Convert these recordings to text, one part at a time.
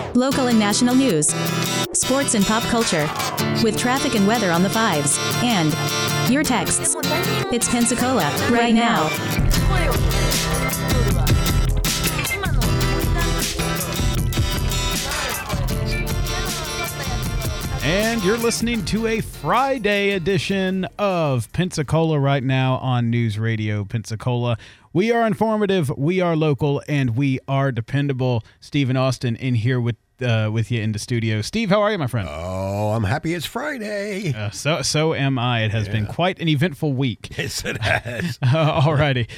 Local and national news. Sports and pop culture. With traffic and weather on the fives. And your texts. It's Pensacola right now. And you're listening to a Friday edition of Pensacola right now on News Radio Pensacola. We are informative, we are local, and we are dependable. Steve and Austin in here with you in the studio. Steve, how are you, my friend? Oh, I'm happy it's Friday. So am I. It has been quite an eventful week. Yes, it has. All righty.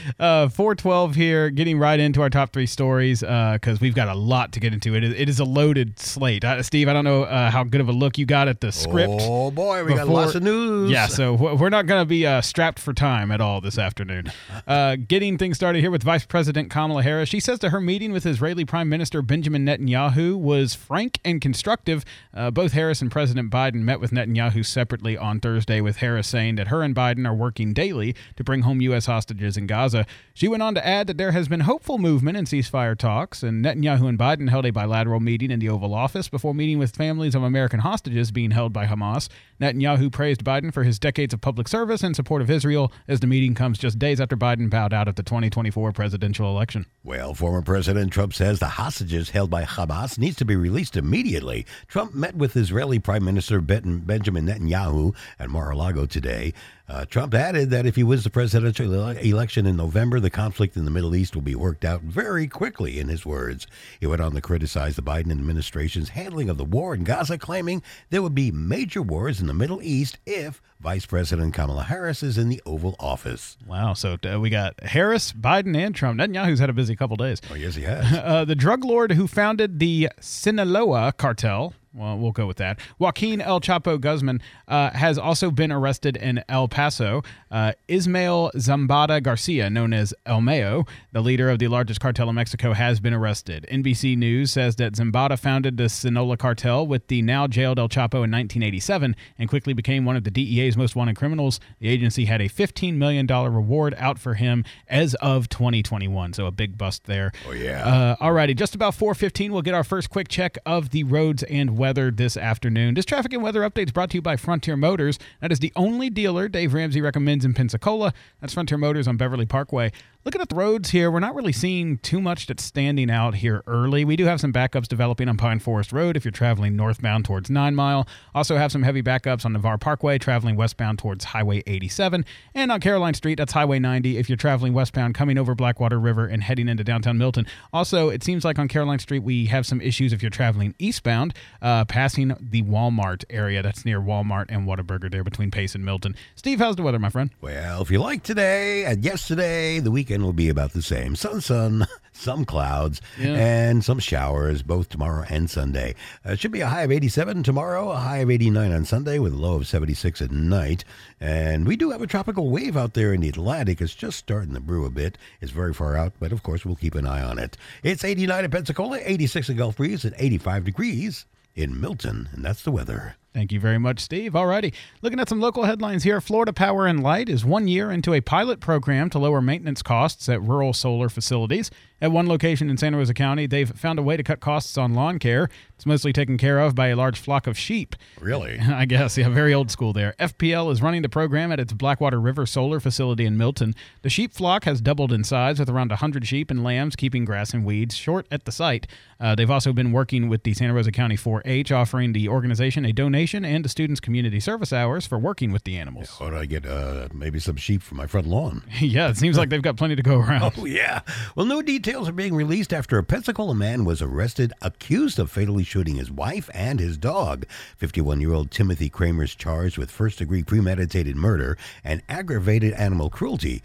412 here, getting right into our top three stories because we've got a lot to get into. It is a loaded slate. Steve, I don't know how good of a look you got at the script. Oh, boy, we got lots of news. Yeah, so we're not going to be strapped for time at all this afternoon. Getting things started here with Vice President Kamala Harris. She says that her meeting with Israeli Prime Minister Benjamin Netanyahu was frank and constructive. Both Harris and President Biden met with Netanyahu separately on Thursday, with Harris saying that her and Biden are working daily to bring home U.S. hostages in Gaza. She went on to add that there has been hopeful movement in ceasefire talks, and Netanyahu and Biden held a bilateral meeting in the Oval Office before meeting with families of American hostages being held by Hamas. Netanyahu praised Biden for his decades of public service and support of Israel, as the meeting comes just days after Biden bowed out of the 2024 presidential election. Well, former President Trump says the hostages held by Hamas needs to be released immediately. Trump met with Israeli Prime Minister Benjamin Netanyahu at Mar-a-Lago today. Trump added that if he wins the presidential election in November, the conflict in the Middle East will be worked out very quickly, in his words. He went on to criticize the Biden administration's handling of the war in Gaza, claiming there would be major wars in the Middle East if Vice President Kamala Harris is in the Oval Office. Wow, so we got Harris, Biden, and Trump. Netanyahu's had a busy couple days. Oh, yes, he has. The drug lord who founded the Sinaloa cartel, well, we'll go with that, Joaquin El Chapo Guzman, has also been arrested in El Paso. Ismael Zambada Garcia, known as El Mayo, the leader of the largest cartel in Mexico, has been arrested. NBC News says that Zambada founded the Sinaloa cartel with the now jailed El Chapo in 1987 and quickly became one of the DEA's most wanted criminals. The agency had a $15 million reward out for him as of 2021, so a big bust there. Oh, yeah. Alrighty, just about 4:15, we'll get our first quick check of the roads and weather this afternoon. This traffic and weather update is brought to you by Frontier Motors. That is the only dealer Dave Ramsey recommends in Pensacola. That's Frontier Motors on Beverly Parkway. Looking at the roads here, we're not really seeing too much that's standing out here early. We do have some backups developing on Pine Forest Road if you're traveling northbound towards 9 Mile. Also have some heavy backups on Navarre Parkway traveling westbound towards Highway 87. And on Caroline Street, that's Highway 90 if you're traveling westbound coming over Blackwater River and heading into downtown Milton. Also, it seems like on Caroline Street we have some issues if you're traveling eastbound, passing the Walmart area. That's near Walmart and Whataburger there between Pace and Milton. Steve, how's the weather, my friend? Well, if you like today and yesterday, the weekend will be about the same. Sun, some clouds, and some showers, both tomorrow and Sunday. It should be a high of 87 tomorrow, a high of 89 on Sunday, with a low of 76 at night. And we do have a tropical wave out there in the Atlantic. It's just starting to brew a bit. It's very far out, but of course we'll keep an eye on it. It's 89 in Pensacola, 86 in Gulf Breeze, and 85 degrees in Milton. And that's the weather. Thank you very much, Steve. Alrighty. Looking at some local headlines here. Florida Power and Light is 1 year into a pilot program to lower maintenance costs at rural solar facilities. At one location in Santa Rosa County, they've found a way to cut costs on lawn care. It's mostly taken care of by a large flock of sheep. Really? I guess, yeah, very old school there. FPL is running the program at its Blackwater River solar facility in Milton. The sheep flock has doubled in size, with around 100 sheep and lambs keeping grass and weeds short at the site. They've also been working with the Santa Rosa County 4-H, offering the organization a donation and the students' community service hours for working with the animals. Ought I get maybe some sheep for my front lawn? Yeah, it seems like they've got plenty to go around. Oh, yeah. Well, new details are being released after a Pensacola man was arrested accused of fatally shooting his wife and his dog. 51-year-old Timothy Kramer is charged with first-degree premeditated murder and aggravated animal cruelty.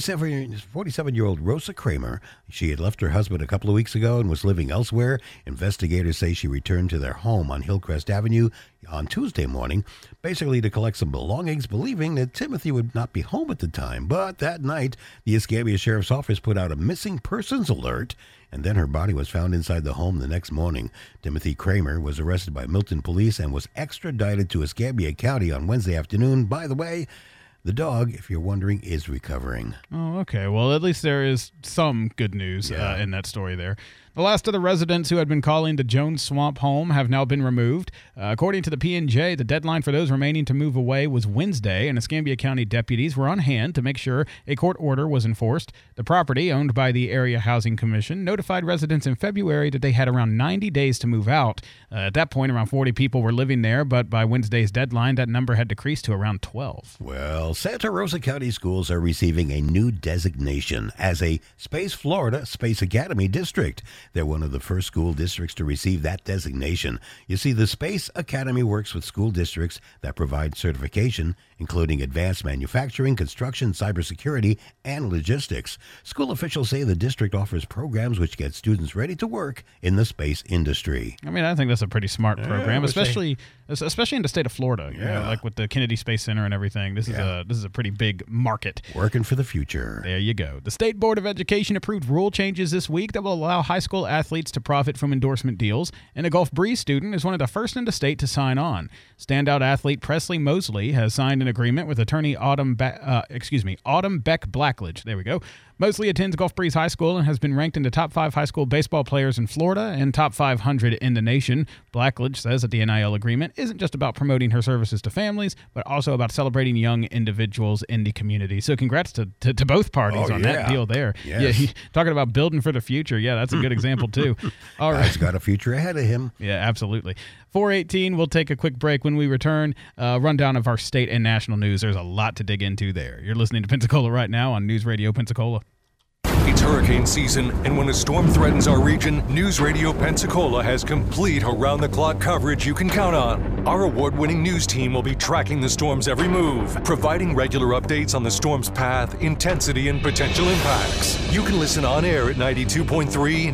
47-year-old Rosa Kramer, she had left her husband a couple of weeks ago and was living elsewhere. Investigators say she returned to their home on Hillcrest Avenue on Tuesday morning, basically to collect some belongings, believing that Timothy would not be home at the time. But that night, the Escambia Sheriff's Office put out a missing persons alert, and then her body was found inside the home the next morning. Timothy Kramer was arrested by Milton police and was extradited to Escambia County on Wednesday afternoon. By the way, the dog, if you're wondering, is recovering. Oh, okay. Well, at least there is some good news in that story there. The last of the residents who had been calling the Jones Swamp home have now been removed. According to the P&J, the deadline for those remaining to move away was Wednesday, and Escambia County deputies were on hand to make sure a court order was enforced. The property, owned by the Area Housing Commission, notified residents in February that they had around 90 days to move out. At that point, around 40 people were living there, but by Wednesday's deadline, that number had decreased to around 12. Well, Santa Rosa County schools are receiving a new designation as a Space Florida Space Academy district. They're one of the first school districts to receive that designation. You see, the Space Academy works with school districts that provide certification, including advanced manufacturing, construction, cybersecurity, and logistics. School officials say the district offers programs which get students ready to work in the space industry. I mean, I think that's a pretty smart program, especially in the state of Florida. You know, like with the Kennedy Space Center and everything. This is a pretty big market. Working for the future. There you go. The State Board of Education approved rule changes this week that will allow high school athletes to profit from endorsement deals, and a Gulf Breeze student is one of the first in the state to sign on. Standout athlete Presley Mosley has signed an agreement with attorney Autumn Beck Blackledge. There we go. Mosley attends Gulf Breeze High School and has been ranked in the top 5 high school baseball players in Florida and top 500 in the nation. Blackledge says that the NIL agreement isn't just about promoting her services to families, but also about celebrating young individuals in the community. So congrats to both parties on that deal there. Yes. Yeah, talking about building for the future. Yeah, that's a good example too. All right. Guy's got a future ahead of him. Yeah, absolutely. 4:18, we'll take a quick break. When we return, rundown of our state and national news. There's a lot to dig into there. You're listening to Pensacola right now on News Radio Pensacola. It's hurricane season, and when a storm threatens our region, News Radio Pensacola has complete around-the-clock coverage you can count on. Our award-winning news team will be tracking the storm's every move, providing regular updates on the storm's path, intensity, and potential impacts. You can listen on air at 92.3,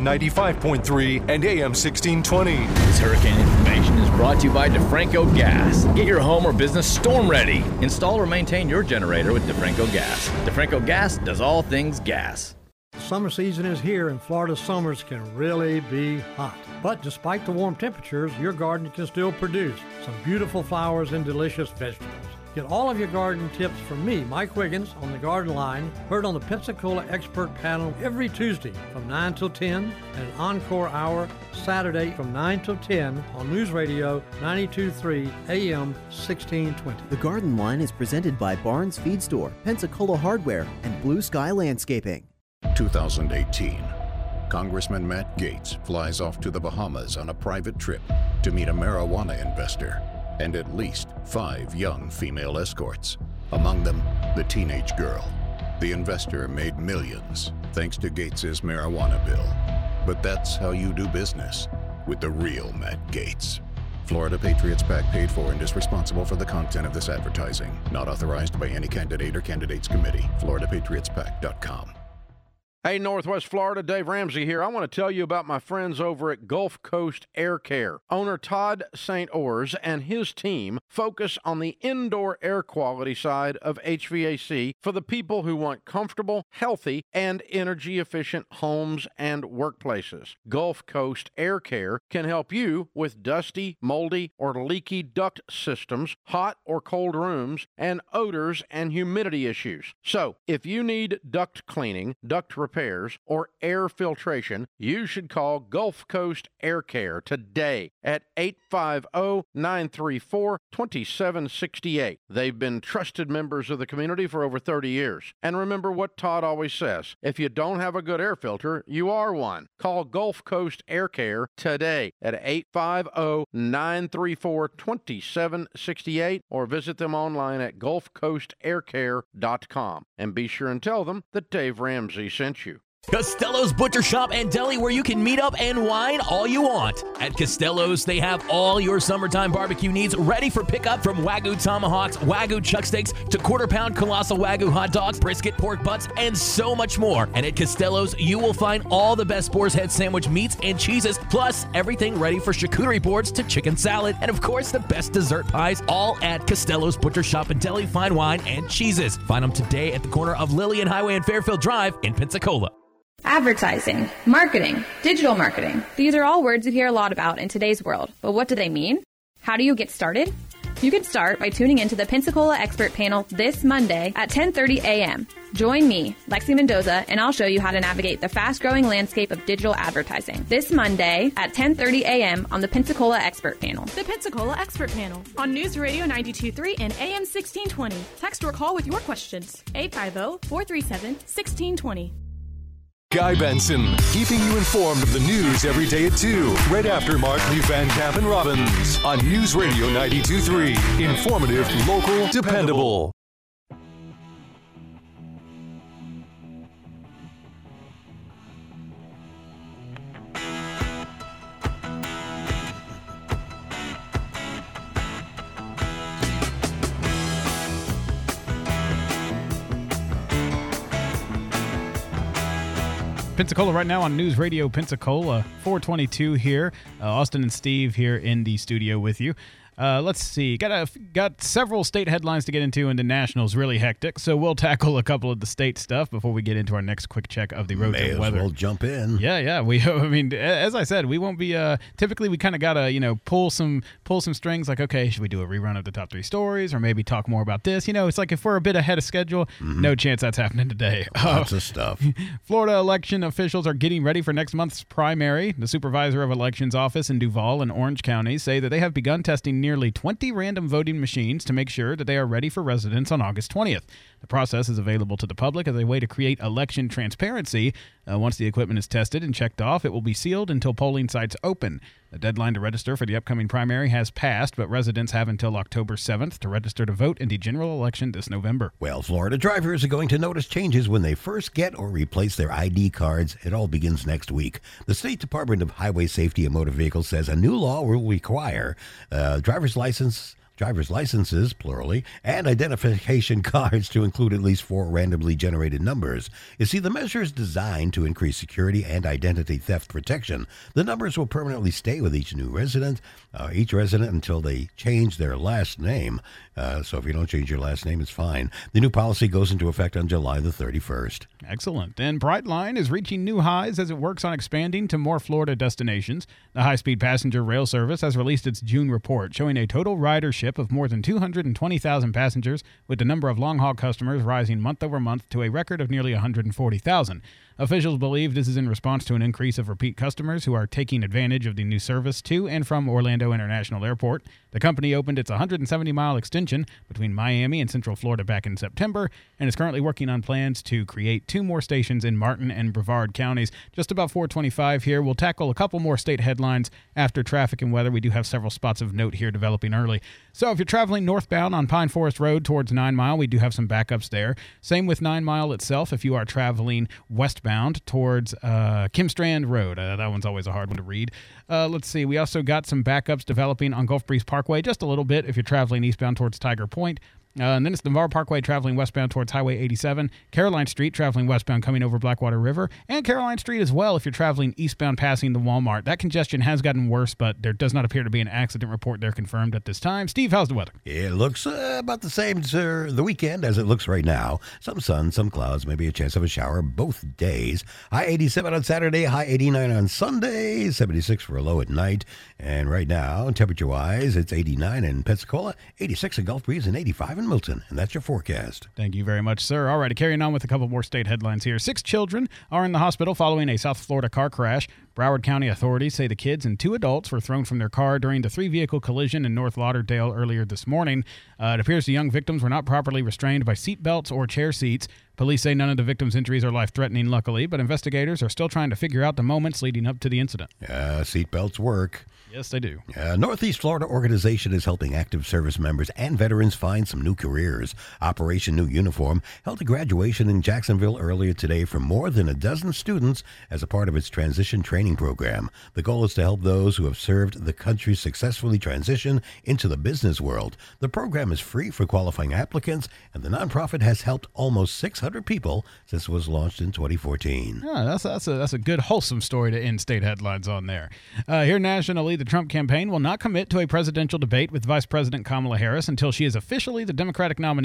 95.3, and AM 1620. This hurricane information is brought to you by DeFranco Gas. Get your home or business storm ready. Install or maintain your generator with DeFranco Gas. DeFranco Gas does all things gas. Summer season is here, and Florida summers can really be hot. But despite the warm temperatures, your garden can still produce some beautiful flowers and delicious vegetables. Get all of your garden tips from me, Mike Wiggins, on the Garden Line, heard on the Pensacola Expert Panel every Tuesday from 9 till 10, and an encore hour Saturday from 9 till 10 on News Radio 92.3 AM 1620. The Garden Line is presented by Barnes Feed Store, Pensacola Hardware, and Blue Sky Landscaping. 2018. Congressman Matt Gaetz flies off to the Bahamas on a private trip to meet a marijuana investor and at least 5 young female escorts. Among them, the teenage girl. The investor made millions thanks to Gaetz's marijuana bill. But that's how you do business with the real Matt Gaetz. Florida Patriots PAC paid for and is responsible for the content of this advertising. Not authorized by any candidate or candidates committee. FloridaPatriotsPAC.com. Hey, Northwest Florida, Dave Ramsey here. I want to tell you about my friends over at Gulf Coast Air Care. Owner Todd St. Ors and his team focus on the indoor air quality side of HVAC for the people who want comfortable, healthy, and energy-efficient homes and workplaces. Gulf Coast Air Care can help you with dusty, moldy, or leaky duct systems, hot or cold rooms, and odors and humidity issues. So, if you need duct cleaning, duct repairs, or air filtration, you should call Gulf Coast Air Care today at 850-934-2768. They've been trusted members of the community for over 30 years. And remember what Todd always says, if you don't have a good air filter, you are one. Call Gulf Coast Air Care today at 850-934-2768 or visit them online at gulfcoastaircare.com. And be sure and tell them that Dave Ramsey sent you. Costello's Butcher Shop and Deli, where you can meet up and wine all you want. At Costello's, they have all your summertime barbecue needs ready for pickup, from Wagyu tomahawks, Wagyu chuck steaks, to quarter-pound colossal Wagyu hot dogs, brisket, pork butts, and so much more. And at Costello's, you will find all the best Boar's Head sandwich meats and cheeses, plus everything ready for charcuterie boards to chicken salad, and of course, the best dessert pies, all at Costello's Butcher Shop and Deli, fine wine and cheeses. Find them today at the corner of Lillian Highway and Fairfield Drive in Pensacola. Advertising, marketing, digital marketing. These are all words you hear a lot about in today's world, but what do they mean? How do you get started? You can start by tuning into the Pensacola Expert Panel this Monday at 10:30 a.m. Join me, Lexi Mendoza, and I'll show you how to navigate the fast-growing landscape of digital advertising. This Monday at 10:30 a.m. on the Pensacola Expert Panel. The Pensacola Expert Panel on News Radio 92.3 and AM 1620. Text or call with your questions. 850-437-1620. Guy Benson, keeping you informed of the news every day at 2, right after Markley, Van Camp, and Robbins on News Radio 92.3. Informative, local, dependable. Pensacola right now on News Radio Pensacola, 422 here. Austin and Steve here in the studio with you. Let's see. Got several state headlines to get into, and the national's really hectic. So we'll tackle a couple of the state stuff before we get into our next quick check of the roads and weather. We'll jump in. Yeah. I mean, as I said, we won't be. Typically, we kind of gotta pull some strings. Like, okay, should we do a rerun of the top 3 stories, or maybe talk more about this? It's like if we're a bit ahead of schedule, no chance that's happening today. Lots of stuff. Florida election officials are getting ready for next month's primary. The supervisor of elections office in Duval and Orange counties say that they have begun testing nearly 20 random voting machines to make sure that they are ready for residents on August 20th. The process is available to the public as a way to create election transparency. Once the equipment is tested and checked off, it will be sealed until polling sites open. The deadline to register for the upcoming primary has passed, but residents have until October 7th to register to vote in the general election this November. Well, Florida drivers are going to notice changes when they first get or replace their ID cards. It all begins next week. The State Department of Highway Safety and Motor Vehicles says a new law will require driver's licenses, plurally, and identification cards to include at least 4 randomly generated numbers. You see, the measure is designed to increase security and identity theft protection. The numbers will permanently stay with each resident until they change their last name. So if you don't change your last name, it's fine. The new policy goes into effect on July the 31st. Excellent. And Brightline is reaching new highs as it works on expanding to more Florida destinations. The high-speed passenger rail service has released its June report, showing a total ridership of more than 220,000 passengers, with the number of long-haul customers rising month over month to a record of nearly 140,000. Officials believe this is in response to an increase of repeat customers who are taking advantage of the new service to and from Orlando International Airport. The company opened its 170-mile extension between Miami and Central Florida back in September and is currently working on plans to create 2 more stations in Martin and Brevard counties. Just about 4:25 here. We'll tackle a couple more state headlines after traffic and weather. We do have several spots of note here developing early. So if you're traveling northbound on Pine Forest Road towards 9 Mile, we do have some backups there. Same with 9 Mile itself if you are traveling westbound towards Kim Strand Road. That one's always a hard one to read. Let's see. We also got some backups developing on Gulf Breeze Parkway just a little bit if you're traveling eastbound towards Tiger Point. And then it's Navarre Parkway traveling westbound towards Highway 87, Caroline Street traveling westbound coming over Blackwater River, and Caroline Street as well if you're traveling eastbound passing the Walmart. That congestion has gotten worse, but there does not appear to be an accident report there confirmed at this time. Steve, how's the weather? It looks about the same to the weekend as it looks right now. Some sun, some clouds, maybe a chance of a shower both days. High 87 on Saturday, high 89 on Sunday, 76 for a low at night. And right now, temperature-wise, it's 89 in Pensacola, 86 in Gulf Breeze, and 85 in Milton. And that's your forecast. Thank you very much, sir. All right, carrying on with a couple more state headlines here. 6 children are in the hospital following a South Florida car crash. Broward County authorities say the kids and 2 adults were thrown from their car during the 3-vehicle collision in North Lauderdale earlier this morning. It appears the young victims were not properly restrained by seat belts or chair seats. Police say none of the victims' injuries are life-threatening, luckily, but investigators are still trying to figure out the moments leading up to the incident. Seat belts work. Yes, they do. Northeast Florida organization is helping active service members and veterans find some new careers. Operation New Uniform held a graduation in Jacksonville earlier today for more than a dozen students as a part of its transition training program. The goal is to help those who have served the country successfully transition into the business world. The program is free for qualifying applicants, and the nonprofit has helped almost 600 people since it was launched in 2014. That's a good, wholesome story to end state headlines on there. Here nationally, the Trump campaign will not commit to a presidential debate with Vice President Kamala Harris until she is officially the Democratic nominee.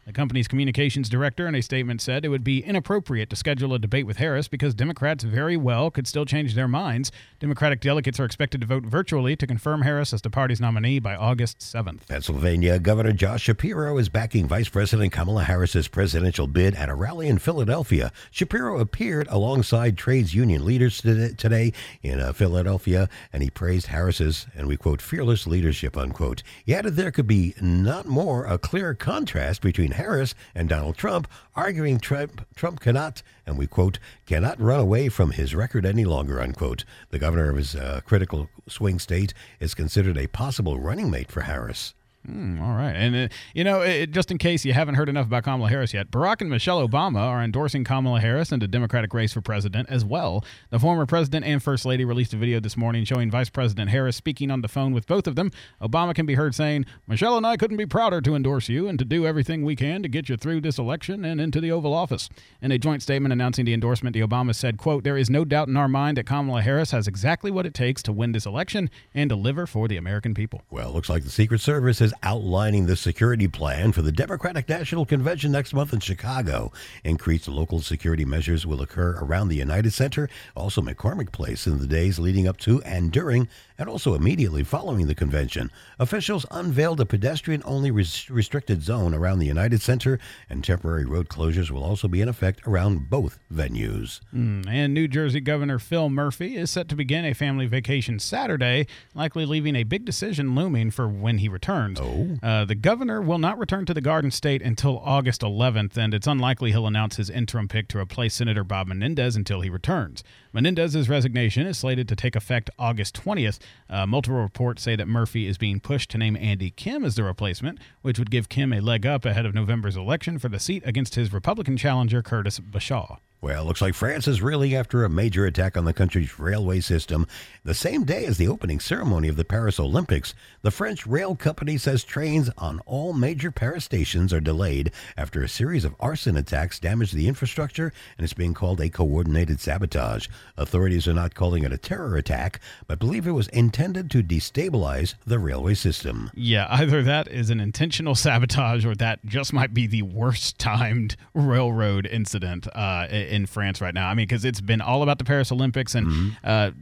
The company's communications director in a statement said it would be inappropriate to schedule a debate with Harris because Democrats very well could still change their minds. Democratic delegates are expected to vote virtually to confirm Harris as the party's nominee by August 7th. Pennsylvania Governor Josh Shapiro is backing Vice President Kamala Harris's presidential bid at a rally in Philadelphia. Shapiro appeared alongside trades union leaders today in Philadelphia, and he praised Harris's, and we quote, fearless leadership, unquote. He added there could be not more a clear contrast between Harris and Donald Trump, arguing Trump cannot, and we quote, cannot run away from his record any longer, unquote. The governor of his critical swing state is considered a possible running mate for Harris. All right. And, just in case you haven't heard enough about Kamala Harris yet, Barack and Michelle Obama are endorsing Kamala Harris in the Democratic race for president as well. The former president and first lady released a video this morning showing Vice President Harris speaking on the phone with both of them. Obama can be heard saying, Michelle and I couldn't be prouder to endorse you and to do everything we can to get you through this election and into the Oval Office. In a joint statement announcing the endorsement, the Obama said, quote, there is no doubt in our mind that Kamala Harris has exactly what it takes to win this election and deliver for the American people. Well, looks like the Secret Service is outlining the security plan for the Democratic National Convention next month in Chicago. Increased local security measures will occur around the United Center, also McCormick Place, in the days leading up to and during, and also immediately following the convention. Officials unveiled a pedestrian-only restricted zone around the United Center, and temporary road closures will also be in effect around both venues. And New Jersey Governor Phil Murphy is set to begin a family vacation Saturday, likely leaving a big decision looming for when he returns. The governor will not return to the Garden State until August 11th, and it's unlikely he'll announce his interim pick to replace Senator Bob Menendez until he returns. Menendez's resignation is slated to take effect August 20th. Multiple reports say that Murphy is being pushed to name Andy Kim as the replacement, which would give Kim a leg up ahead of November's election for the seat against his Republican challenger, Curtis Bashaw. Well, looks like France is reeling after a major attack on the country's railway system. The same day as the opening ceremony of the Paris Olympics, the French rail company says trains on all major Paris stations are delayed after a series of arson attacks damaged the infrastructure, and it's being called a coordinated sabotage. Authorities are not calling it a terror attack, but believe it was intended to destabilize the railway system. Yeah, either that is an intentional sabotage or that just might be the worst timed railroad incident in France right now. I mean, because it's been all about the Paris Olympics, and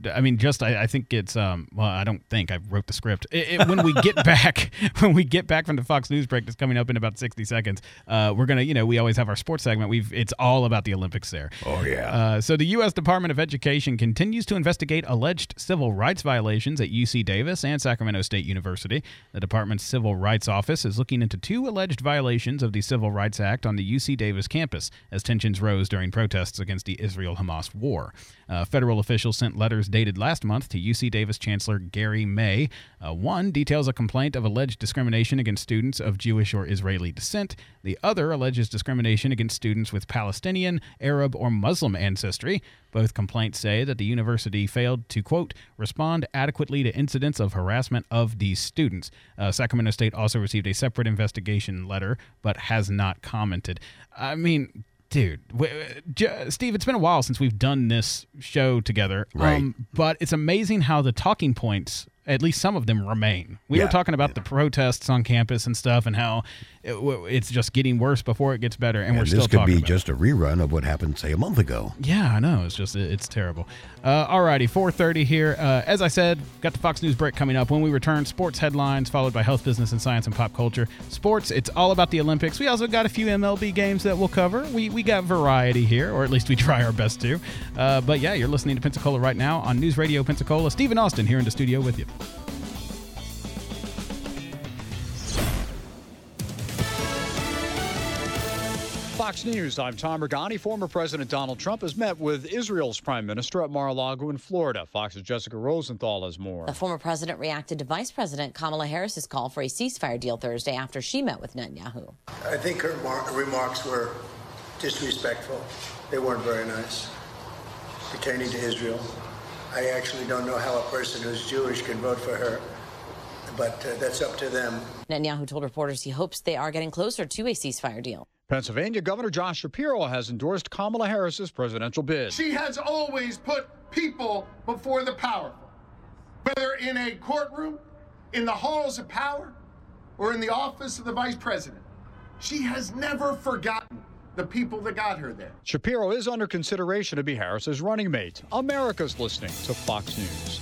I think it's I don't think I wrote the script. When we get back from the Fox News break that's coming up in about 60 seconds, we're gonna, we always have our sports segment. It's all about the Olympics there. Oh yeah. So the U.S. Department of Education continues to investigate alleged civil rights violations at UC Davis and Sacramento State University. The department's Civil Rights Office is looking into 2 alleged violations of the Civil Rights Act on the UC Davis campus as tensions rose during protests against the Israel-Hamas war. Federal officials sent letters dated last month to UC Davis Chancellor Gary May. One details a complaint of alleged discrimination against students of Jewish or Israeli descent. The other alleges discrimination against students with Palestinian, Arab, or Muslim ancestry. Both complaints say that the university failed to, quote, respond adequately to incidents of harassment of these students. Sacramento State also received a separate investigation letter, but has not commented. I mean, dude, Steve, it's been a while since we've done this show together, right? But it's amazing how the talking points, at least some of them, remain. We were talking about the protests on campus and stuff, and how it's just getting worse before it gets better, and we're still talking about it. This could be just a rerun of what happened, say, a month ago. Yeah, I know. It's terrible. Alrighty, 4:30 here. As I said, got the Fox News break coming up. When we return, sports headlines followed by health, business, and science and pop culture. Sports, it's all about the Olympics. We also got a few MLB games that we'll cover. We got variety here, or at least we try our best to. But yeah, you're listening to Pensacola right now on News Radio Pensacola. Stephen Austin here in the studio with you. Fox News, I'm Tom Regani. Former President Donald Trump has met with Israel's Prime Minister at Mar-a-Lago in Florida. Fox's Jessica Rosenthal has more. The former president reacted to Vice President Kamala Harris's call for a ceasefire deal Thursday after she met with Netanyahu. I think her remarks were disrespectful. They weren't very nice pertaining to Israel. I actually don't know how a person who's Jewish can vote for her, but that's up to them. Netanyahu told reporters he hopes they are getting closer to a ceasefire deal. Pennsylvania Governor Josh Shapiro has endorsed Kamala Harris's presidential bid. She has always put people before the powerful, whether in a courtroom, in the halls of power, or in the office of the vice president. She has never forgotten the people that got her there. Shapiro is under consideration to be Harris's running mate. America's listening to Fox News.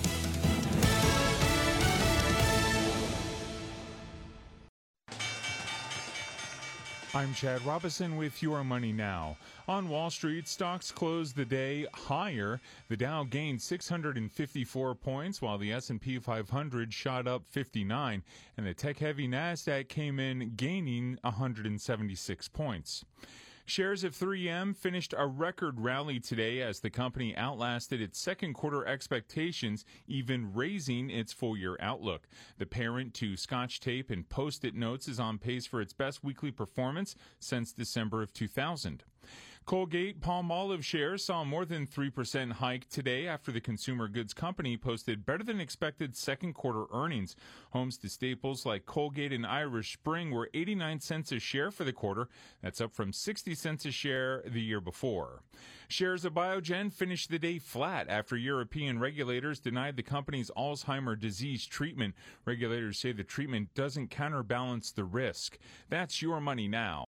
I'm Chad Robinson with Your Money Now. On Wall Street, stocks closed the day higher. The Dow gained 654 points, while the S&P 500 shot up 59, and the tech-heavy Nasdaq came in gaining 176 points. Shares of 3M finished a record rally today as the company outlasted its second quarter expectations, even raising its full-year outlook. The parent to Scotch Tape and Post-it Notes is on pace for its best weekly performance since December of 2000. Colgate-Palmolive shares saw more than 3% hike today after the consumer goods company posted better than expected second quarter earnings. Homes to staples like Colgate and Irish Spring were 89 cents a share for the quarter. That's up from 60 cents a share the year before. Shares of Biogen finished the day flat after European regulators denied the company's Alzheimer's disease treatment. Regulators say the treatment doesn't counterbalance the risk. That's Your Money Now.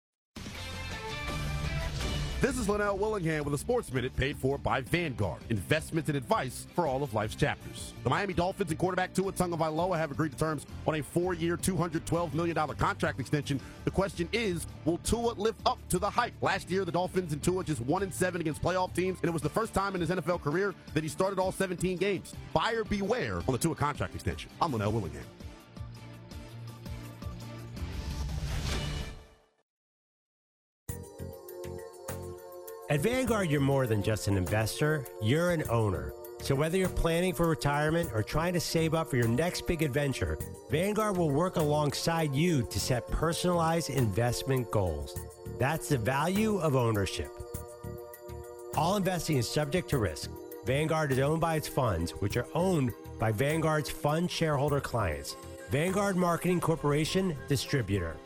This is Linnell Willingham with a Sports Minute paid for by Vanguard, investments and advice for all of life's chapters. The Miami Dolphins and quarterback Tua Tagovailoa have agreed to terms on a 4-year, $212 million contract extension. The question is, will Tua live up to the hype? Last year, the Dolphins and Tua just 1-7 against playoff teams, and it was the first time in his NFL career that he started all 17 games. Buyer beware on the Tua contract extension. I'm Linnell Willingham. At Vanguard, you're more than just an investor, you're an owner. So whether you're planning for retirement or trying to save up for your next big adventure, Vanguard will work alongside you to set personalized investment goals. That's the value of ownership. All investing is subject to risk. Vanguard is owned by its funds, which are owned by Vanguard's fund shareholder clients. Vanguard Marketing Corporation, distributor.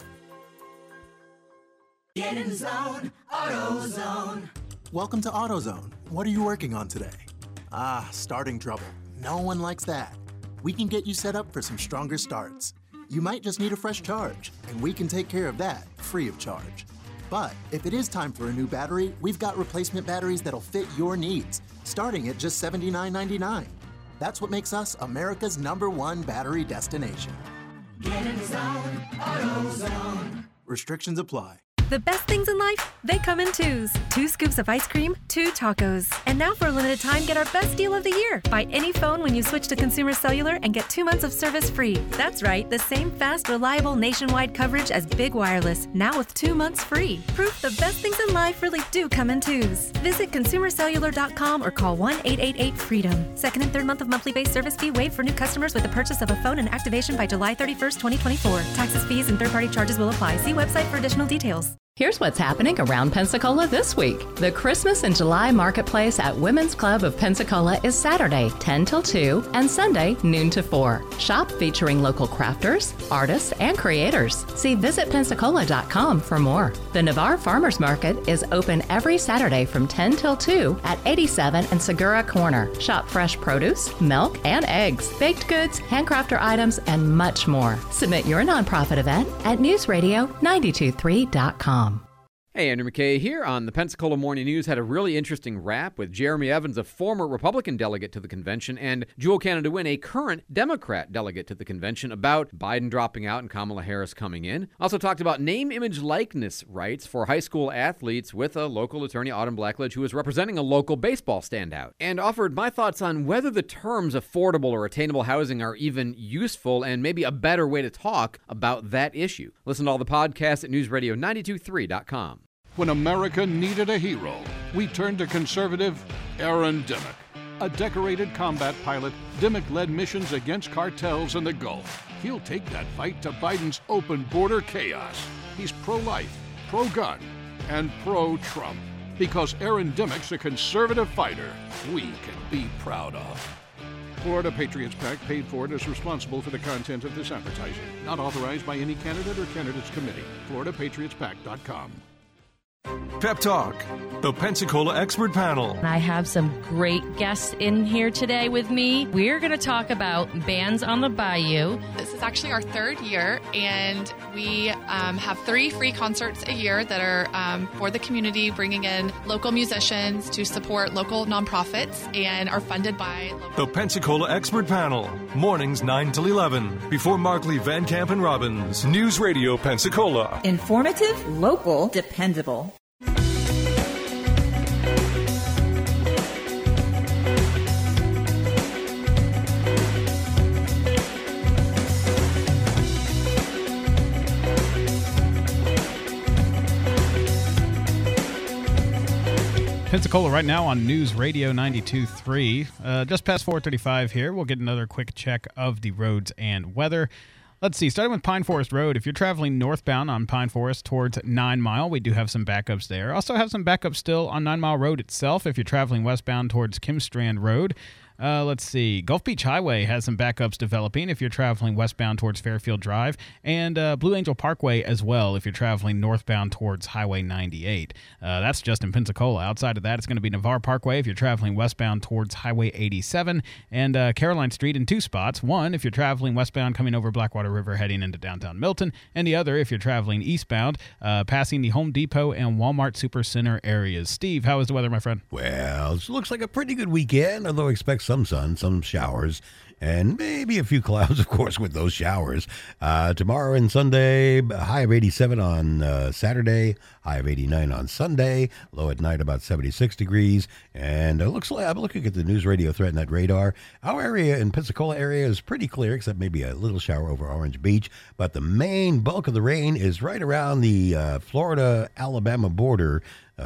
Get in the zone, AutoZone. Welcome to AutoZone. What are you working on today? Starting trouble. No one likes that. We can get you set up for some stronger starts. You might just need a fresh charge, and we can take care of that free of charge. But if it is time for a new battery, we've got replacement batteries that'll fit your needs, starting at just $79.99. That's what makes us America's #1 battery destination. Get in the zone, AutoZone. Restrictions apply. The best things in life, they come in twos. 2 scoops of ice cream, 2 tacos. And now for a limited time, get our best deal of the year. Buy any phone when you switch to Consumer Cellular and get 2 months of service free. That's right, the same fast, reliable nationwide coverage as Big Wireless, now with 2 months free. Proof the best things in life really do come in twos. Visit consumercellular.com or call 1-888-FREEDOM. Second and third month of monthly base service fee waived for new customers with the purchase of a phone and activation by July 31st, 2024. Taxes, fees, and third-party charges will apply. See website for additional details. Here's what's happening around Pensacola this week. The Christmas in July Marketplace at Women's Club of Pensacola is Saturday, 10 till 2, and Sunday, noon to 4. Shop featuring local crafters, artists, and creators. See visitpensacola.com for more. The Navarre Farmers Market is open every Saturday from 10 till 2 at 87 and Segura Corner. Shop fresh produce, milk, and eggs, baked goods, handcrafter items, and much more. Submit your nonprofit event at newsradio923.com. Hey, Andrew McKay here on the Pensacola Morning News. Had a really interesting wrap with Jeremy Evans, a former Republican delegate to the convention, and Jewel Canada Wynn, a current Democrat delegate to the convention, about Biden dropping out and Kamala Harris coming in. Also talked about name, image, likeness rights for high school athletes with a local attorney, Autumn Blackledge, who is representing a local baseball standout, and offered my thoughts on whether the terms affordable or attainable housing are even useful and maybe a better way to talk about that issue. Listen to all the podcasts at newsradio923.com. When America needed a hero, we turned to conservative Aaron Dimmock. A decorated combat pilot, Dimmock led missions against cartels in the Gulf. He'll take that fight to Biden's open border chaos. He's pro-life, pro-gun, and pro-Trump. Because Aaron Dimmock's a conservative fighter we can be proud of. Florida Patriots PAC, paid for and is responsible for the content of this advertising. Not authorized by any candidate or candidates committee. FloridaPatriotsPAC.com. Pep Talk, the Pensacola Expert Panel. I have some great guests in here today with me. We're going to talk about bands on the bayou. This is actually our 3rd year, and We have 3 free concerts a year that are for the community, bringing in local musicians to support local nonprofits and are funded by The Pensacola Expert Panel, mornings 9 till 11, before Markley, Van Camp, and Robbins. News Radio Pensacola. Informative, local, dependable. Pensacola right now on News Radio 92.3. Just past 4:35 here. We'll get another quick check of the roads and weather. Let's see, starting with Pine Forest Road. If you're traveling northbound on Pine Forest towards 9 Mile, we do have some backups there. Also have some backups still on 9 Mile Road itself if you're traveling westbound towards Kimstrand Road. Let's see. Gulf Beach Highway has some backups developing if you're traveling westbound towards Fairfield Drive, and Blue Angel Parkway as well if you're traveling northbound towards Highway 98. That's just in Pensacola. Outside of that, it's going to be Navarre Parkway if you're traveling westbound towards Highway 87, and Caroline Street in 2 spots. One if you're traveling westbound coming over Blackwater River heading into downtown Milton, and the other if you're traveling eastbound passing the Home Depot and Walmart Supercenter areas. Steve, how is the weather, my friend? Well, it looks like a pretty good weekend, although I expect some sun, some showers, and maybe a few clouds, of course, with those showers. Tomorrow and Sunday, high of 87 on Saturday, high of 89 on Sunday, low at night about 76 degrees. And it looks like, I'm looking at the News Radio ThreatNet radar. Our area in Pensacola area is pretty clear, except maybe a little shower over Orange Beach. But the main bulk of the rain is right around the Florida-Alabama border,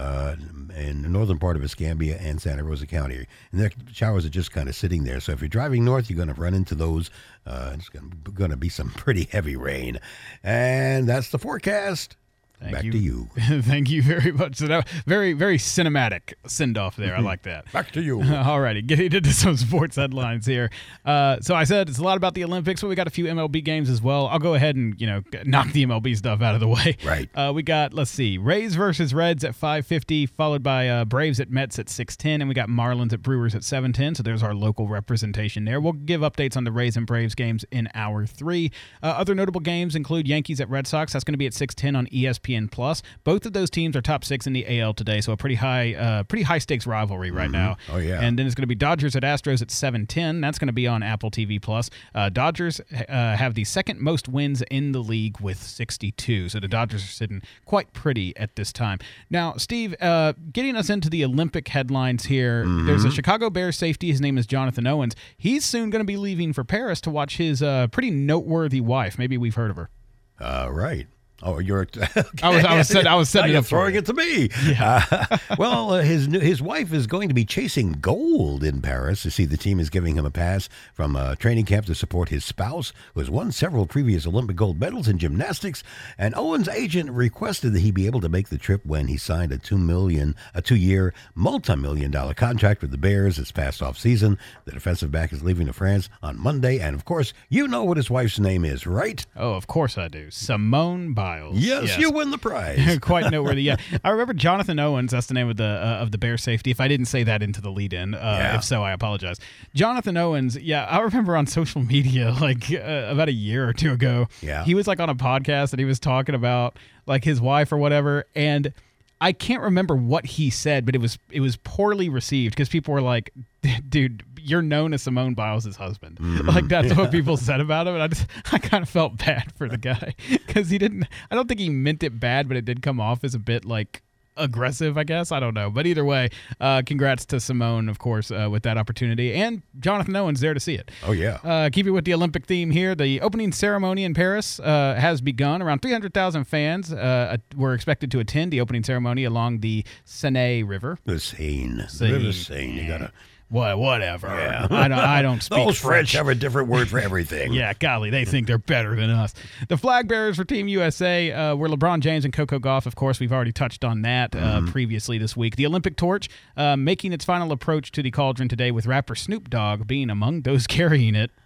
in the northern part of Escambia and Santa Rosa County. And the showers are just kind of sitting there. So if you're driving north, you're going to run into those. It's going to be some pretty heavy rain. And that's the forecast. Back to you. Thank you very much. So that very, very cinematic send-off there. I like that. Back to you. All righty. Getting into some sports headlines here. So I said it's a lot about the Olympics, but we got a few MLB games as well. I'll go ahead and, knock the MLB stuff out of the way. Right. We got, let's see, Rays versus Reds at 5:50, followed by Braves at Mets at 6:10, and we got Marlins at Brewers at 7:10. So there's our local representation there. We'll give updates on the Rays and Braves games in Hour 3. Other notable games include Yankees at Red Sox. That's going to be at 6:10 on ESPN+. Both of those teams are top 6 in the AL today, so a pretty high stakes rivalry right now. Oh, yeah. And then it's going to be Dodgers at Astros at 7:10. That's going to be on Apple TV+. Dodgers have the second most wins in the league with 62, so the Dodgers are sitting quite pretty at this time. Now, Steve, getting us into the Olympic headlines here, there's a Chicago Bears safety. His name is Jonathan Owens. He's soon going to be leaving for Paris to watch his pretty noteworthy wife. Maybe we've heard of her. Right. Oh, you're. Okay. I was setting it up. Throwing it to me. Yeah. Well, his wife is going to be chasing gold in Paris. You see, the team is giving him a pass from training camp to support his spouse, who has won several previous Olympic gold medals in gymnastics. And Owen's agent requested that he be able to make the trip when he signed a two-year, multi-million-dollar contract with the Bears this past offseason. The defensive back is leaving to France on Monday, and of course, you know what his wife's name is, right? Oh, of course I do. Simone Biles. Yes, you win the prize. Quite noteworthy. Yeah, I remember Jonathan Owens. That's the name of the Bear safety. If I didn't say that into the lead-in, if so, I apologize. Jonathan Owens. Yeah, I remember on social media about a year or two ago. Yeah, he was on a podcast and he was talking about his wife or whatever, and I can't remember what he said, but it was poorly received because people were like, dude, you're known as Simone Biles' husband. That's what people said about him. And I kind of felt bad for the guy because I don't think he meant it bad, but it did come off as a bit aggressive, I guess. I don't know. But either way, congrats to Simone, of course, with that opportunity. And Jonathan Owens there to see it. Oh, yeah. Keep it with the Olympic theme here. The opening ceremony in Paris has begun. Around 300,000 fans were expected to attend the opening ceremony along the Seine River. The Seine. River Seine. You got to... Whatever. Yeah. I don't speak Those French have a different word for everything. Yeah, golly, they think they're better than us. The flag bearers for Team USA were LeBron James and Coco Gauff. Of course, we've already touched on that previously this week. The Olympic torch making its final approach to the cauldron today with rapper Snoop Dogg being among those carrying it.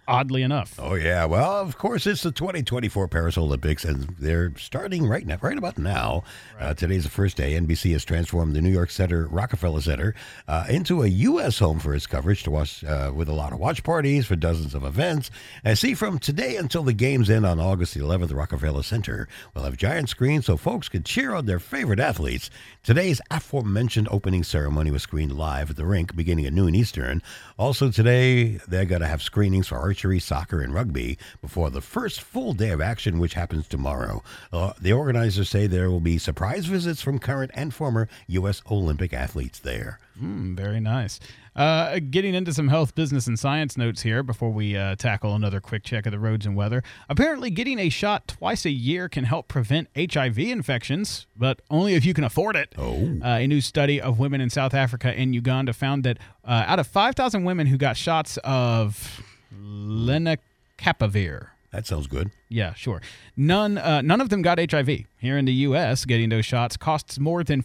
oddly enough. Oh, yeah. Well, of course, it's the 2024 Paris Olympics, and they're starting right about now. Today's the first day. NBC has transformed the New York Rockefeller Center into a U.S. home for its coverage to watch with a lot of watch parties for dozens of events. And see, from today until the games end on August the 11th, the Rockefeller Center will have giant screens so folks can cheer on their favorite athletes. Today's aforementioned opening ceremony was screened live at the rink beginning at noon Eastern. Also today, they're going to have screenings for archery, soccer, and rugby before the first full day of action, which happens tomorrow. The organizers say there will be surprise visits from current and former U.S. Olympic athletes there. Very nice. Getting into some health, business, and science notes here before we tackle another quick check of the roads and weather. Apparently, getting a shot twice a year can help prevent HIV infections, but only if you can afford it. A new study of women in South Africa and Uganda found that out of 5,000 women who got shots of lenacapavir. That sounds good. Yeah, sure. None of them got HIV. Here in the U.S., getting those shots costs more than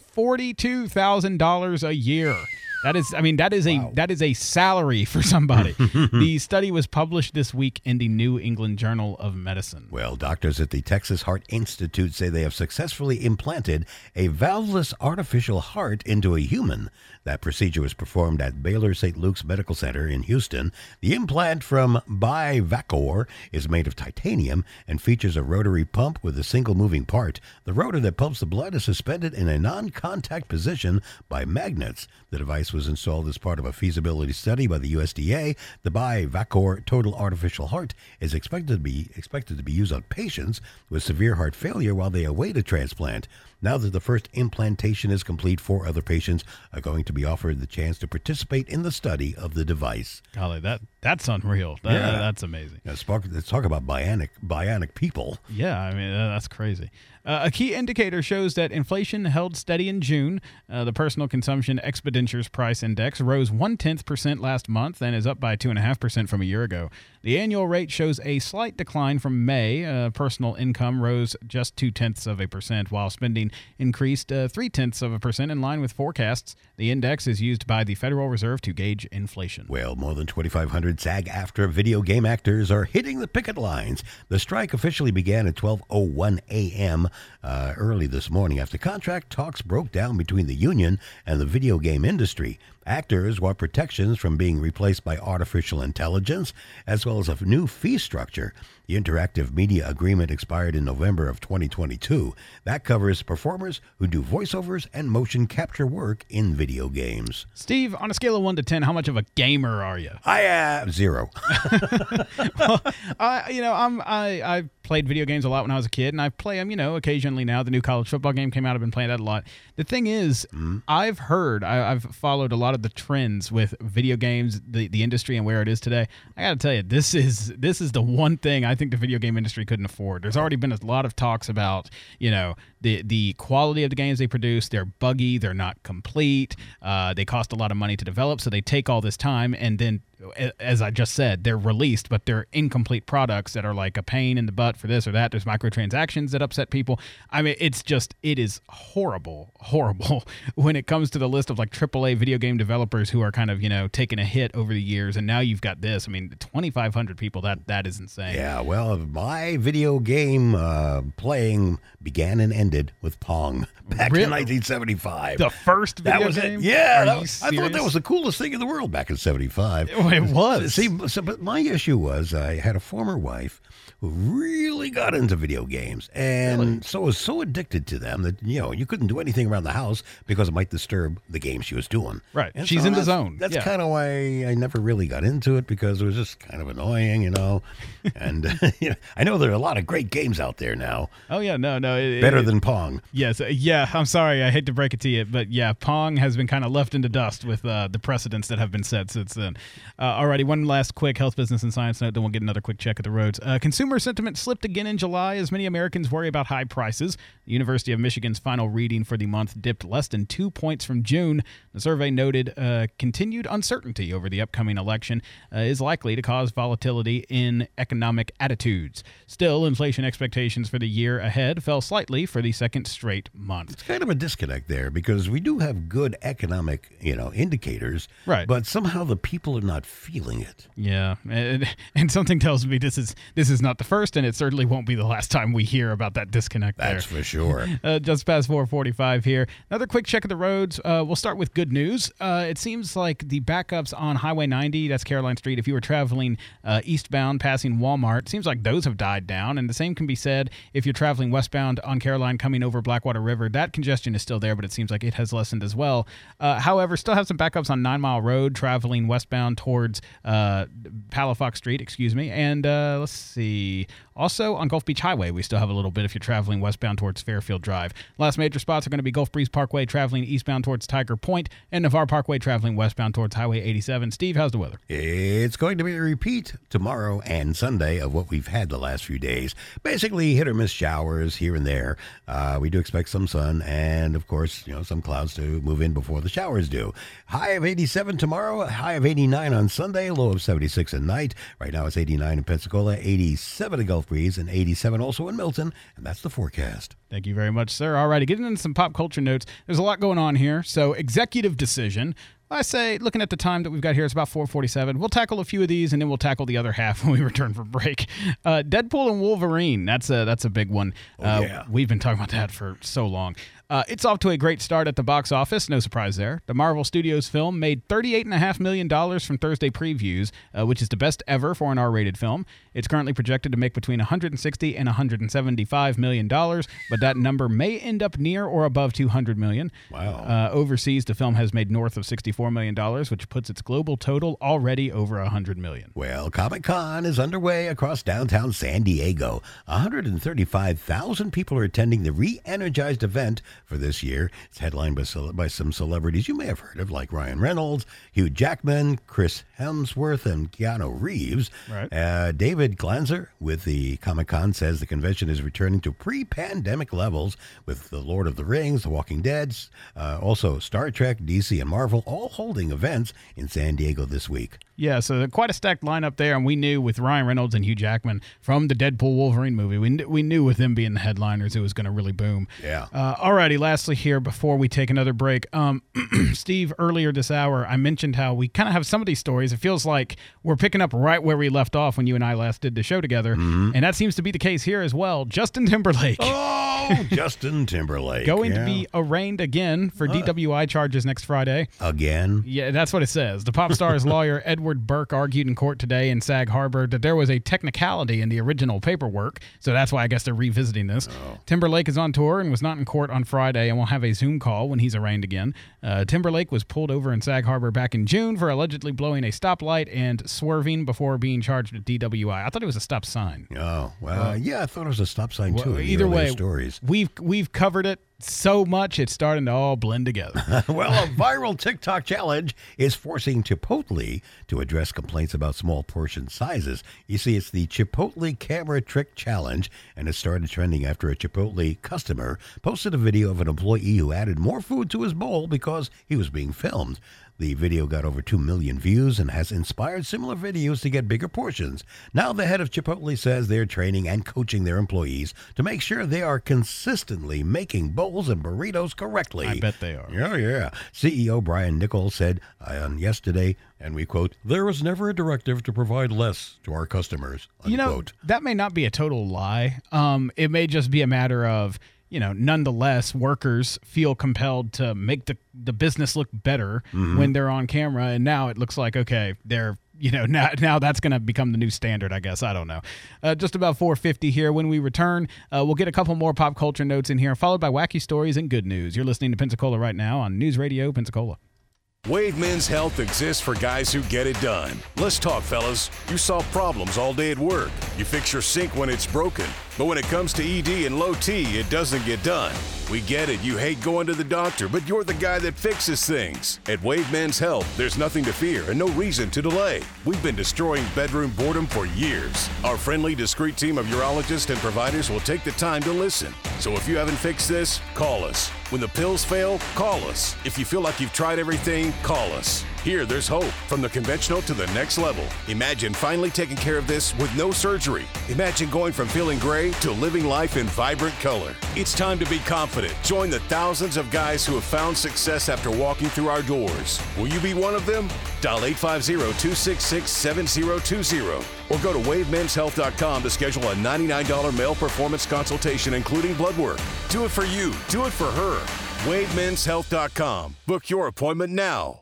$42,000 a year. That is a salary for somebody. The study was published this week in the New England Journal of Medicine. Well, doctors at the Texas Heart Institute say they have successfully implanted a valveless artificial heart into a human. That procedure was performed at Baylor St. Luke's Medical Center in Houston. The implant from Bivacor is made of titanium and features a rotary pump with a single moving part. The rotor that pumps the blood is suspended in a non-contact position by magnets. The device was installed as part of a feasibility study by the USDA. The Bivacor total artificial heart is expected to be used on patients with severe heart failure while they await a transplant. Now that the first implantation is complete, 4 other patients are going to be offered the chance to participate in the study of the device. Golly, that's unreal. That's amazing. Let's talk about bionic people. Yeah, I mean, that's crazy. A key indicator shows that inflation held steady in June. The personal consumption expenditures price index rose 0.1% last month and is up by 2.5% from a year ago. The annual rate shows a slight decline from May. Personal income rose just 0.2%, while spending increased 0.3% in line with forecasts. The index is used by the Federal Reserve to gauge inflation. Well, more than 2,500 SAG-AFTRA video game actors are hitting the picket lines. The strike officially began at 12:01 a.m. Early this morning after contract talks broke down between the union and the video game industry. Actors want protections from being replaced by artificial intelligence, as well as a new fee structure. The interactive media agreement expired in November of 2022. That covers performers who do voiceovers and motion capture work in video games. Steve, on a scale of 1 to 10, how much of a gamer are you? I am 0. Well, I played video games a lot when I was a kid, and I play them, occasionally now. The new college football game came out. I've been playing that a lot. The thing is, I've followed a lot of the trends with video games, the industry, and where it is today. I got to tell you, this is the one thing I think the video game industry couldn't afford. There's already been a lot of talks about, the quality of the games they produce. They're buggy. They're not complete. They cost a lot of money to develop, so they take all this time, and then, as I just said, they're released, but they're incomplete products that are like a pain in the butt for this or that. There's microtransactions that upset people. I mean, it is horrible when it comes to the list of like AAA video game developers who are kind of, taking a hit over the years. And now you've got this. I mean, 2,500 people, that is insane. Yeah, well, my video game playing began and ended with Pong back in 1975. The first video game? It? Yeah. I thought that was the coolest thing in the world back in 75. It was. But my issue was I had a former wife who really got into video games and so was so addicted to them that, you couldn't do anything around the house because it might disturb the game she was doing. Right. And she's in the zone. That's kind of why I never really got into it, because it was just kind of annoying, And I know there are a lot of great games out there now. Oh, yeah. No. Better than Pong. Yes. Yeah. I'm sorry. I hate to break it to you, but yeah, Pong has been kind of left in the dust with the precedents that have been set since then. Alrighty. One last quick health, business, and science note, then we'll get another quick check of the roads. Consumer sentiment slipped again in July as many Americans worry about high prices. The University of Michigan's final reading for the month dipped less than 2 points from June. The survey noted continued uncertainty over the upcoming election is likely to cause volatility in economic attitudes. Still, inflation expectations for the year ahead fell slightly for the 22nd straight month. It's kind of a disconnect there because we do have good economic, indicators, right? But somehow the people are not feeling it. Yeah, and something tells me this is not the first, and it certainly won't be the last time we hear about that disconnect. That's for sure. Just past 4:45 here. Another quick check of the roads. We'll start with good news. It seems like the backups on Highway 90, that's Caroline Street, if you were traveling eastbound passing Walmart, seems like those have died down. And the same can be said if you're traveling westbound on Caroline coming over Blackwater River. That congestion is still there, but it seems like it has lessened as well. However, still have some backups on 9 Mile Road traveling westbound towards Palafox Street, And let's see. Also on Gulf Beach Highway, we still have a little bit if you're traveling westbound towards Fairfield Drive. Last major spots are going to be Gulf Breeze Parkway traveling eastbound towards Tiger Point and Navarre Parkway traveling westbound towards Highway 87. Steve, how's the weather? It's going to be a repeat tomorrow and Sunday of what we've had the last few days. Basically hit or miss showers here and there. We do expect some sun and, of course, some clouds to move in before the showers do. High of 87 tomorrow, high of 89 on Sunday, low of 76 at night. Right now it's 89 in Pensacola, 87 in Gulf Breeze, and 87 also in Milton, and that's the forecast. Thank you very much, sir. All righty, getting into some pop culture notes. There's a lot going on here. So, executive decision. I say, looking at the time that we've got here, it's about 4:47. We'll tackle a few of these, and then we'll tackle the other half when we return from break. Deadpool and Wolverine, that's a big one. Yeah. We've been talking about that for so long. It's off to a great start at the box office. No surprise there. The Marvel Studios film made $38.5 million from Thursday previews, which is the best ever for an R-rated film. It's currently projected to make between $160 and $175 million, but that number may end up near or above $200 million. Wow. Overseas, the film has made north of $64 million, which puts its global total already over $100 million. Well, Comic-Con is underway across downtown San Diego. 135,000 people are attending the re-energized event for this year. It's headlined by some celebrities you may have heard of, like Ryan Reynolds, Hugh Jackman, Chris Hemsworth, and Keanu Reeves. Right. David Glanzer with the Comic-Con says the convention is returning to pre-pandemic levels with The Lord of the Rings, The Walking Dead, also Star Trek, DC, and Marvel all holding events in San Diego this week. Yeah, so quite a stacked lineup there, and we knew with Ryan Reynolds and Hugh Jackman from the Deadpool Wolverine movie, we knew with them being the headliners, it was going to really boom. Yeah. Alrighty, lastly here, before we take another break, Steve, earlier this hour, I mentioned how we kind of have some of these stories. It feels like we're picking up right where we left off when you and I last did the show together, and that seems to be the case here as well. Justin Timberlake. Oh, Justin Timberlake. Going to be arraigned again for DWI charges next Friday. Again? Yeah, that's what it says. The pop star's lawyer, Edward Burke, argued in court today in Sag Harbor that there was a technicality in the original paperwork, so that's why I guess they're revisiting this. Timberlake is on tour and was not in court on Friday and will have a Zoom call when he's arraigned again. Timberlake was pulled over in Sag Harbor back in June for allegedly blowing a stoplight and swerving before being charged with DWI. I thought it was a stop sign. Oh, well, yeah, I thought it was a stop sign too. Either way, stories. We've covered it so much it's starting to all blend together. Well, a viral TikTok challenge is forcing Chipotle to address complaints about small portion sizes. You see, it's the Chipotle Camera Trick Challenge, and it started trending after a Chipotle customer posted a video of an employee who added more food to his bowl because he was being filmed. The video got over 2 million views and has inspired similar videos to get bigger portions. Now the head of Chipotle says they're training and coaching their employees to make sure they are consistently making bowls and burritos correctly. I bet they are. Yeah. CEO Brian Nichols said on yesterday, and we quote, "There was never a directive to provide less to our customers," unquote. That may not be a total lie. It may just be a matter of, nonetheless, workers feel compelled to make the business look better when they're on camera. And now it looks like, okay, they're, now that's going to become the new standard, I guess. I don't know. Just about 4:50 here. When we return, we'll get a couple more pop culture notes in here, followed by wacky stories and good news. You're listening to Pensacola right now on News Radio Pensacola. Wave Men's Health exists for guys who get it done. Let's talk, fellas. You solve problems all day at work. You fix your sink when it's broken. But when it comes to ED and low T, it doesn't get done. We get it. You hate going to the doctor, but you're the guy that fixes things. At Wave Men's Health, there's nothing to fear and no reason to delay. We've been destroying bedroom boredom for years. Our friendly, discreet team of urologists and providers will take the time to listen. So if you haven't fixed this, call us. When the pills fail, call us. If you feel like you've tried everything, call us. Here, there's hope from the conventional to the next level. Imagine finally taking care of this with no surgery. Imagine going from feeling gray to living life in vibrant color. It's time to be confident. Join the thousands of guys who have found success after walking through our doors. Will you be one of them? Dial 850-266-7020 or go to WaveMen'sHealth.com to schedule a $99 male performance consultation including blood work. Do it for you. Do it for her. WaveMen'sHealth.com. Book your appointment now.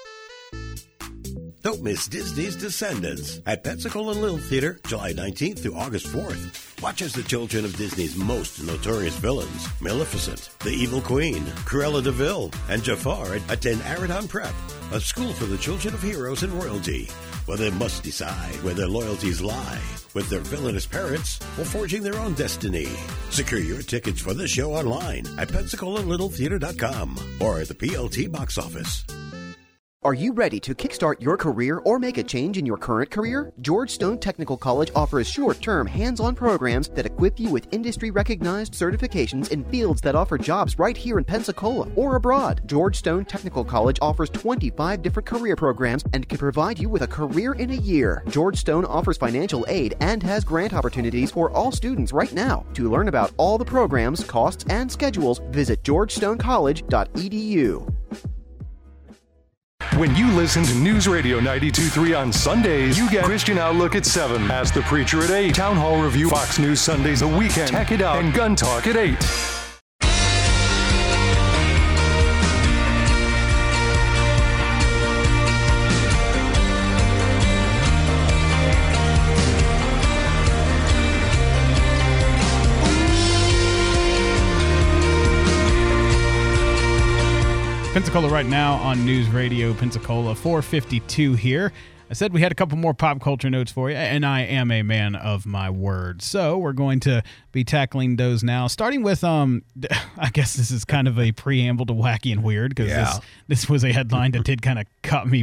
Don't miss Disney's Descendants at Pensacola Little Theater, July 19th through August 4th. Watch as the children of Disney's most notorious villains, Maleficent, the Evil Queen, Cruella de Vil, and Jafar attend Aridon Prep, a school for the children of heroes and royalty, where they must decide where their loyalties lie, with their villainous parents or forging their own destiny. Secure your tickets for the show online at PensacolaLittleTheater.com or at the PLT box office. Are you ready to kickstart your career or make a change in your current career? George Stone Technical College offers short-term, hands-on programs that equip you with industry-recognized certifications in fields that offer jobs right here in Pensacola or abroad. George Stone Technical College offers 25 different career programs and can provide you with a career in a year. George Stone offers financial aid and has grant opportunities for all students right now. To learn about all the programs, costs, and schedules, visit georgestoncollege.edu. When you listen to News Radio 92.3 on Sundays, you get Christian Outlook at 7, Ask the Preacher at 8, Town Hall Review, Fox News Sundays, The Weekend, Tech It Out, and Gun Talk at 8. Pensacola right now on News Radio Pensacola, 4:52 here. I said we had a couple more pop culture notes for you, and I am a man of my word. So we're going to be tackling those now, starting with, I guess this is kind of a preamble to Wacky and Weird, because this was a headline that did kind of catch me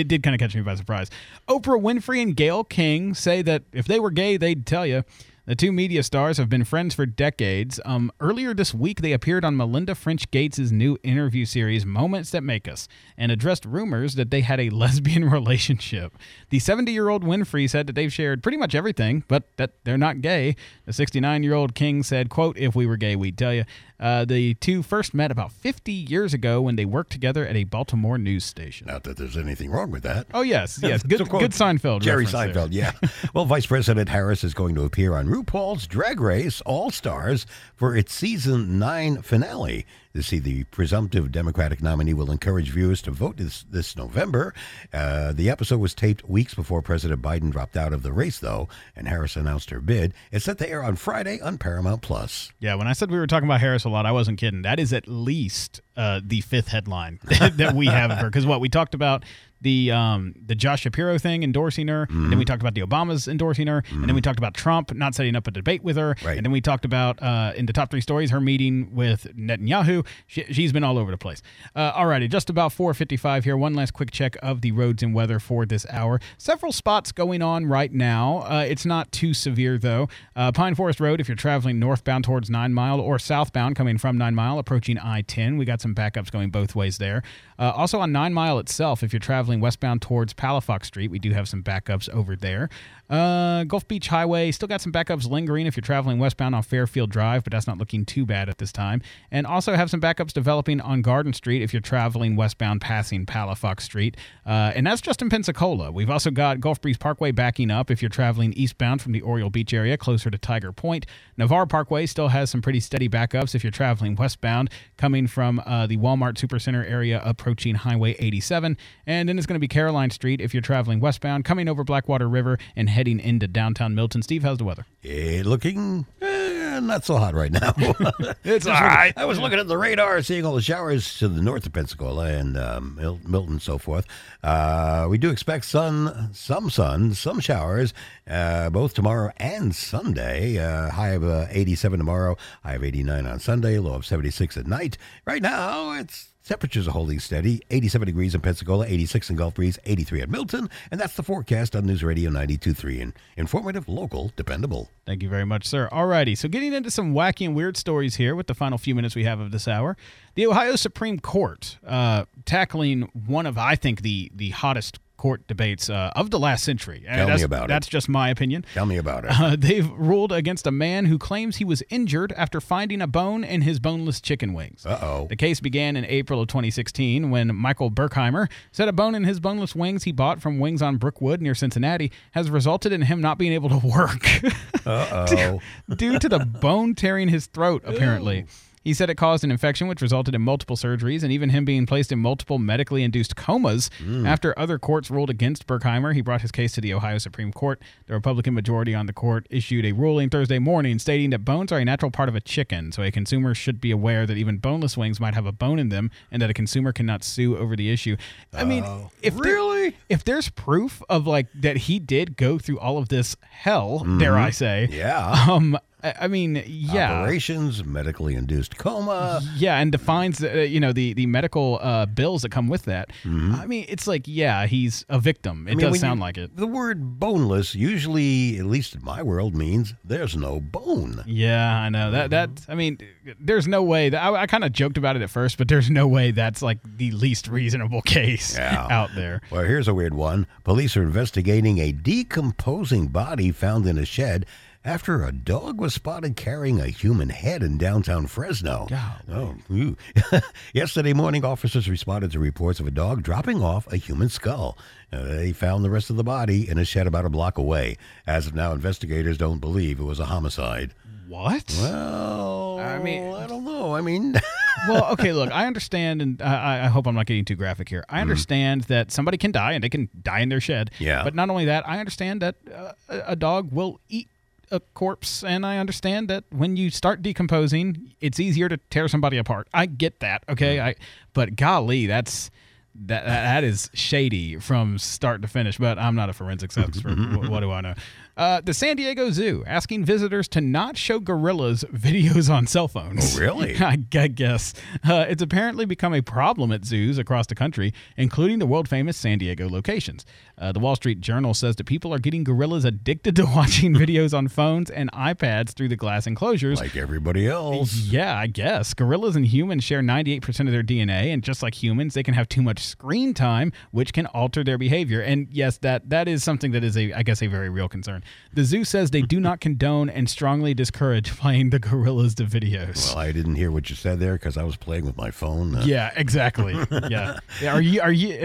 by surprise. Oprah Winfrey and Gayle King say that if they were gay, they'd tell you. The two media stars have been friends for decades. Earlier this week, they appeared on Melinda French Gates' new interview series, Moments That Make Us, and addressed rumors that they had a lesbian relationship. The 70-year-old Winfrey said that they've shared pretty much everything, but that they're not gay. The 69-year-old King said, quote, "If we were gay, we'd tell you." The two first met about 50 years ago when they worked together at a Baltimore news station. Not that there's anything wrong with that. Oh, yes. Good Seinfeld. Jerry Seinfeld, yeah. Well, Vice President Harris is going to appear on RuPaul's Drag Race All-Stars for its Season 9 finale. To see the presumptive Democratic nominee will encourage viewers to vote this November. The episode was taped weeks before President Biden dropped out of the race, though, and Harris announced her bid. It's set to air on Friday on Paramount+. Yeah, when I said we were talking about Harris a lot, I wasn't kidding. That is at least the fifth headline that we have of her. Because we talked about the Josh Shapiro thing endorsing her, and then we talked about the Obamas endorsing her, and then we talked about Trump not setting up a debate with her, and then we talked about, in the top three stories, her meeting with Netanyahu. She's been all over the place. Alrighty, just about 4:55 here. One last quick check of the roads and weather for this hour. Several spots going on right now. It's not too severe, though. Pine Forest Road, if you're traveling northbound towards 9 Mile or southbound coming from 9 Mile, approaching I-10. We got some backups going both ways there. Also on 9 Mile itself, if you're traveling westbound towards Palafox Street, we do have some backups over there. Gulf Beach Highway, still got some backups lingering if you're traveling westbound on Fairfield Drive, but that's not looking too bad at this time. And also have some backups developing on Garden Street if you're traveling westbound passing Palafox Street. And that's just in Pensacola. We've also got Gulf Breeze Parkway backing up if you're traveling eastbound from the Oriole Beach area closer to Tiger Point. Navarre Parkway still has some pretty steady backups if you're traveling westbound coming from the Walmart Supercenter area approaching Highway 87. And then it's going to be Caroline Street if you're traveling westbound coming over Blackwater River and heading into downtown Milton. Steve, how's the weather? Looking not so hot right now. It's all right. I was looking at the radar, seeing all the showers to the north of Pensacola and Milton and so forth. We do expect some showers, both tomorrow and Sunday. High of 87 tomorrow, high of 89 on Sunday, low of 76 at night. Right now, it's Temperatures are holding steady. 87 degrees in Pensacola, 86 in Gulf Breeze, 83 at Milton. And that's the forecast on News Radio 92.3. Informative, local, dependable. Thank you very much, sir. Alrighty, so getting into some wacky and weird stories here with the final few minutes we have of this hour. The Ohio Supreme Court tackling one of, I think, the hottest court debates of the last century. Tell me about it. That's just my opinion. Tell me about it. They've ruled against a man who claims he was injured after finding a bone in his boneless chicken wings. Uh-oh. The case began in April of 2016 when Michael Berkheimer said a bone in his boneless wings he bought from Wings on Brookwood near Cincinnati has resulted in him not being able to work. Uh-oh. due to the bone tearing his throat, apparently. Ew. He said it caused an infection, which resulted in multiple surgeries and even him being placed in multiple medically induced comas. After other courts ruled against Berkheimer, he brought his case to the Ohio Supreme Court. The Republican majority on the court issued a ruling Thursday morning stating that bones are a natural part of a chicken, so a consumer should be aware that even boneless wings might have a bone in them and that a consumer cannot sue over the issue. I mean, if there's proof of like that he did go through all of this hell, dare I say, I mean, yeah. Operations, medically induced coma. Yeah, and defines the medical bills that come with that. I mean, it's like, yeah, he's a victim. It does sound like it. The word boneless usually, at least in my world, means there's no bone. Yeah, I know. I mean, there's no way. I kind of joked about it at first, but there's no way that's like the least reasonable case out there. Well, here's a weird one. Police are investigating a decomposing body found in a shed after a dog was spotted carrying a human head in downtown Fresno. Yesterday morning, officers responded to reports of a dog dropping off a human skull. They found the rest of the body in a shed about a block away. As of now, investigators don't believe it was a homicide. What? Well, I don't know. Well, okay, look, I understand, and I hope I'm not getting too graphic here. I understand that somebody can die, and they can die in their shed. Yeah. But not only that, I understand that a dog will eat a corpse, and I understand that when you start decomposing, it's easier to tear somebody apart. I get that, okay? But golly, that is shady from start to finish. But I'm not a forensics expert. What do I know? The San Diego Zoo asking visitors to not show gorillas videos on cell phones. Oh, really? I guess. It's apparently become a problem at zoos across the country, including the world-famous San Diego locations. The Wall Street Journal says that people are getting gorillas addicted to watching videos on phones and iPads through the glass enclosures. Like everybody else. Yeah, I guess. Gorillas and humans share 98% of their DNA, and just like humans, they can have too much screen time, which can alter their behavior. And yes, that is something that is, I guess, a very real concern. The zoo says they do not condone and strongly discourage playing the gorillas to videos. Well, I didn't hear what you said there because I was playing with my phone. Yeah, exactly. Yeah. Are you?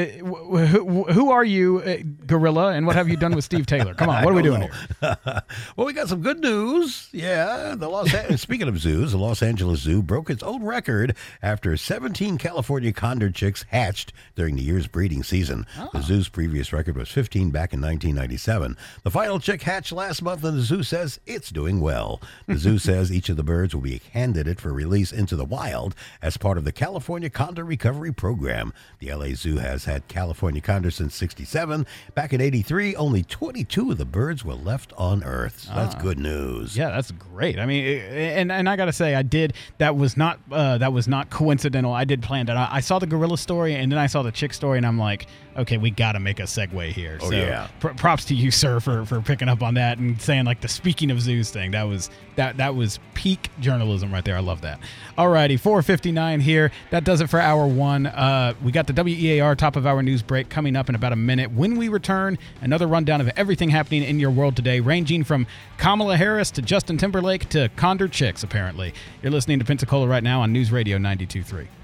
Who are you, gorilla? And what have you done with Steve Taylor? Come on, what are we doing here? Well, we got some good news. Yeah, speaking of zoos, the Los Angeles Zoo broke its own record after 17 California condor chicks hatched during the year's breeding season. The zoo's previous record was 15 back in 1997. The final chick hatched last month, and the zoo says it's doing well. The zoo says each of the birds will be a candidate for release into the wild as part of the California Condor Recovery Program. The LA Zoo has had California condors since '67. Back in '83, only 22 of the birds were left on Earth. So that's good news. Yeah, that's great. I mean, and I got to say, that was not coincidental. I did plan that. I saw the gorilla story, and then I saw the chick story, and I'm like, okay, we got to make a segue here. Oh, yeah. Props to you, sir, for picking up on that and saying like the speaking of zoos thing. That was peak journalism right there. I love that. Alrighty, 4:59 here. That does it for hour one. We got the WEAR top of hour news break coming up in about a minute. When we return, another rundown of everything happening in your world today, ranging from Kamala Harris to Justin Timberlake to Condor Chicks, apparently. You're listening to Pensacola right now on News Radio 92.3.